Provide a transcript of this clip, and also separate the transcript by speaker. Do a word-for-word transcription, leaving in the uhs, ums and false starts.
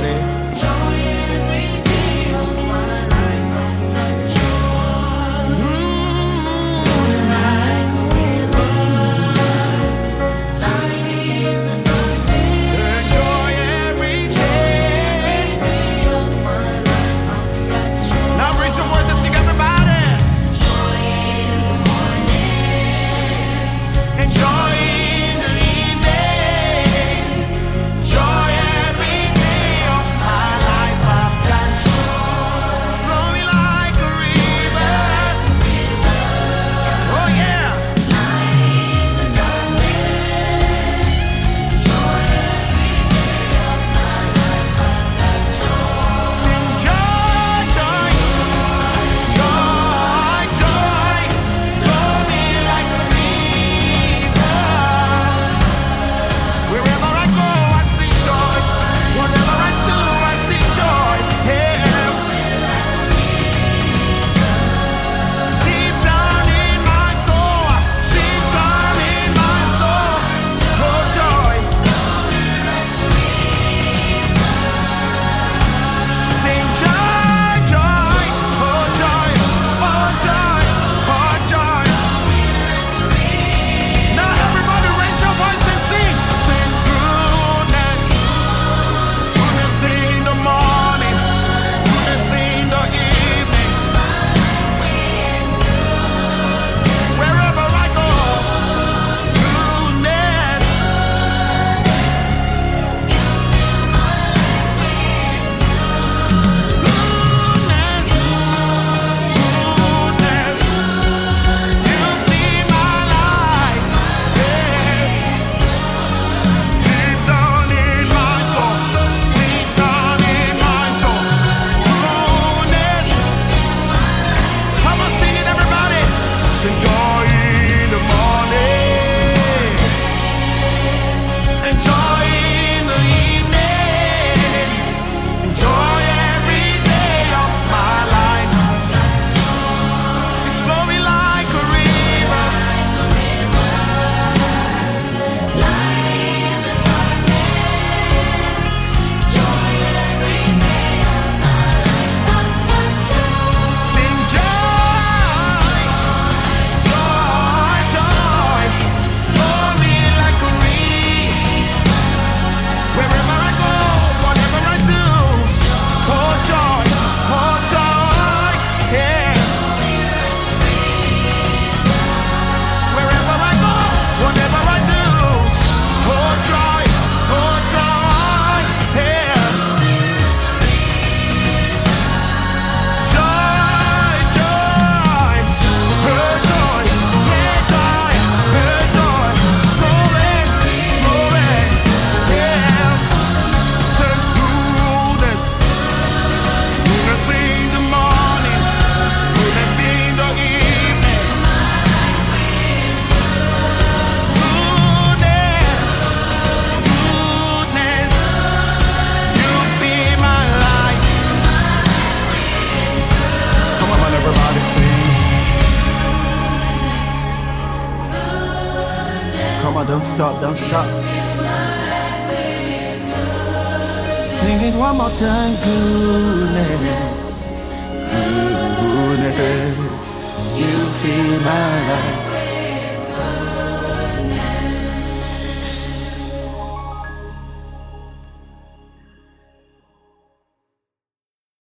Speaker 1: morning.
Speaker 2: Joy every day of my life. I've got joy. Mm-hmm. Like a river, lying in the darkness.
Speaker 1: Joy every day.
Speaker 2: Every day of my life. I've got joy.
Speaker 1: Now raise your voice and sing, everybody.
Speaker 2: Joy in the morning.
Speaker 1: And joy in the evening. Joy every day of my life. I've got joy. Flowing like a river. Oh yeah.
Speaker 2: Lying in the darkness. Joy every day of my life. I've got joy.
Speaker 1: Sing joy, joy, joy, joy. Flowing like a river. Wherever I go, I see joy. Whatever I do, I see joy. Yeah. Deep down in my soul, deep down in my soul, oh joy. Sing joy, joy, oh joy, oh joy, oh joy. Now everybody raise your voice and sing. Sing goodness, goodness in the morning, goodness in the evening. Wherever I go, goodness. Goodness, goodness, you see my life, yeah. Deep down in my soul, deep down in my soul, goodness. Come on, sing it, everybody. Sing joy in the morning, and joy in the evening, and joy every day of my life. It's flowing like a river.
Speaker 2: Lying in the darkness. Joy every day of my life. I've got joy.
Speaker 1: Sing joy, joy, joy, flowing like a river. Wherever I go, whatever I do, oh joy, oh joy, yeah. Wherever I go, whatever I do, oh joy, oh joy, yeah. Joy, joy, oh joy, yeah, joy, oh joy, flowing, flowing, yeah. Sing goodness, goodness in the morning, goodness in the evening. Goodness, goodness, you see my life. Come on, everybody, sing. Come on, don't stop, don't stop. Sing it one more time. Goodness, goodness, you fill my life.